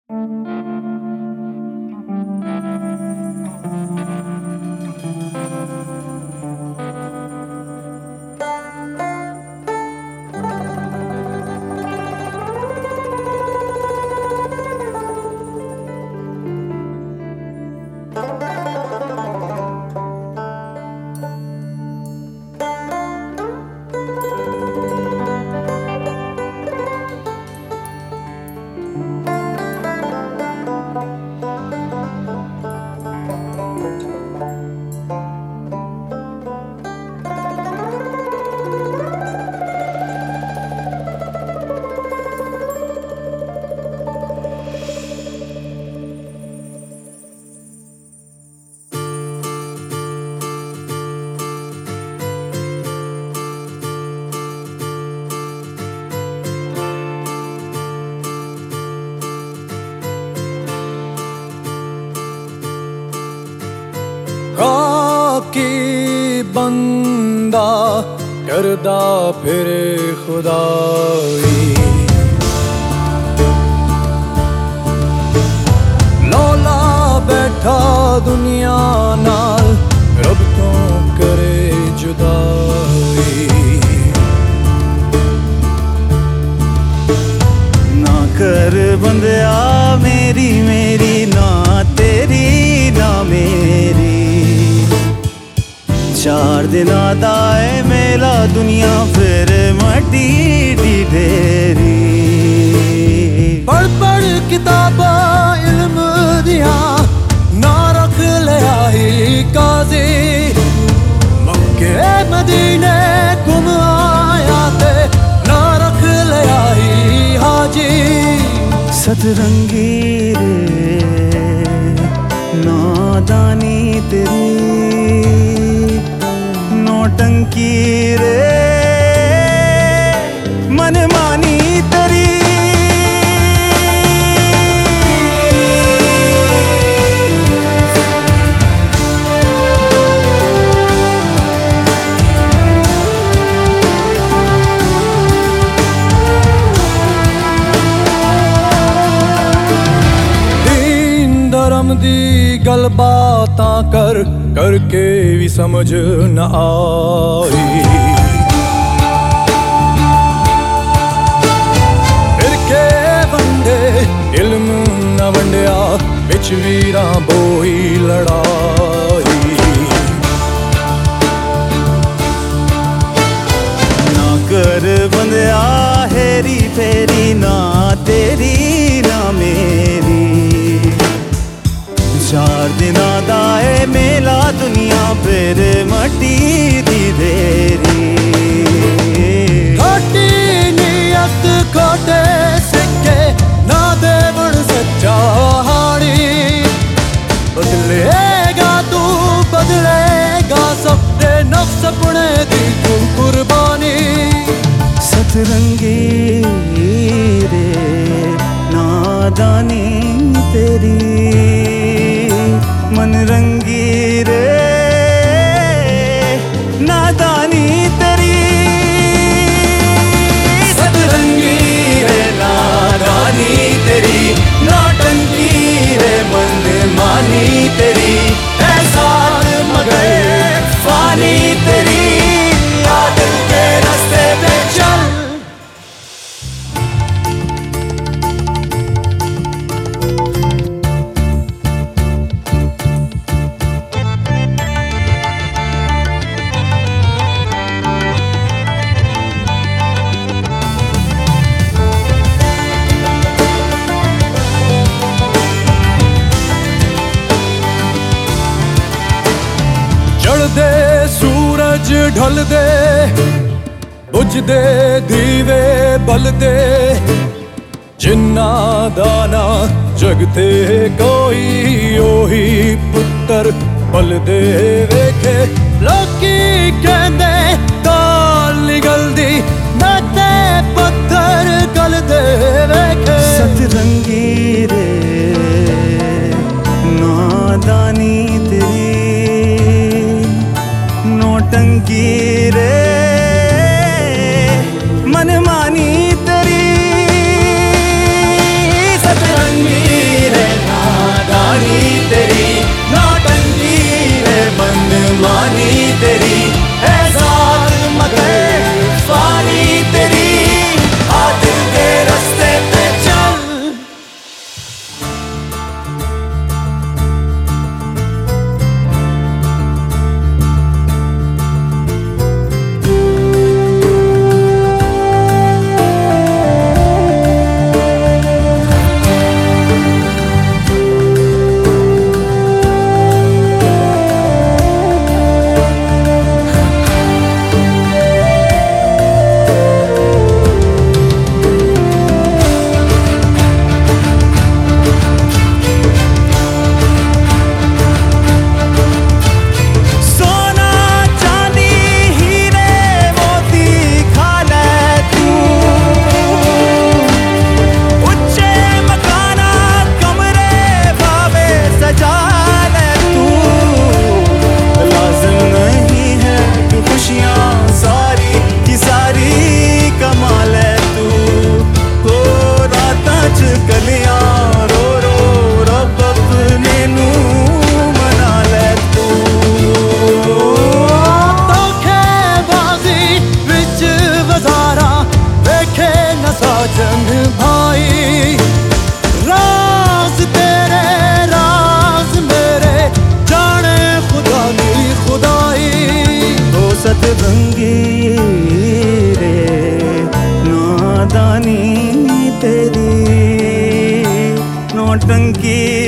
की बंदा करदा फिरे खुदाई, लौला बैठा दुनिया नाल रब तो करे जुदाई। ना कर बंदिया मेरी मेरी, ना तेरी ना मेरी, चार दिन दाए मेला दुनिया फिर मटी दी ढेरी। पढ़ पढ़ किताबा इल्म दिया ना रख लिया ही काजी, मक्के मदीने घुम आया ते ना रख लिया ही हाजी। सतरंगी रे नादानी तेरी, नौटंकी रे मनमानी तेरी। दीन धर्म दी गल बातां कर करके भी समझ न आई, फिर के वंडे इल्म न वंडिया बिच वीरां बोई लड़ाई। ना कर बंदिया हेरी फेरी, ना तेरी ना मेरी, चार दिन दाए मेला दुनिया फिर मटी दी ढेरी। खोटी नियत खोटे सिक्के ना देवण सच्चा हाड़ी, बदलेगा तू बदलेगा सबके नफ्स अपने दी तू कुर्बानी। सतरंगी रे नादानी तेरी, मनरंगी रे नादानी तेरी। सतरंगी रे नादानी तेरी, नौटंकी रे मनमानी तेरी, एहसास मगर फानी तेरी, आदिल के रास्ते पे चल। चढ़दे सूरज ढलदे बुझदे दीवे बलदे, जिन्ना दाना जगते कोई ओही पुत्तर पलदे वेखे। लोकी कहंदे दाल निगलदी नाते पत्थर गलदे वेखे। सतरंगी रे नादानी तेरी, नौटंकी रे मनमानी तेरी। सतरंगी साजन भाई, राज तेरे राज मेरे, जाने खुदा की खुदाई। ओ सतभंगी रे नादानी तेरी, नौटंकी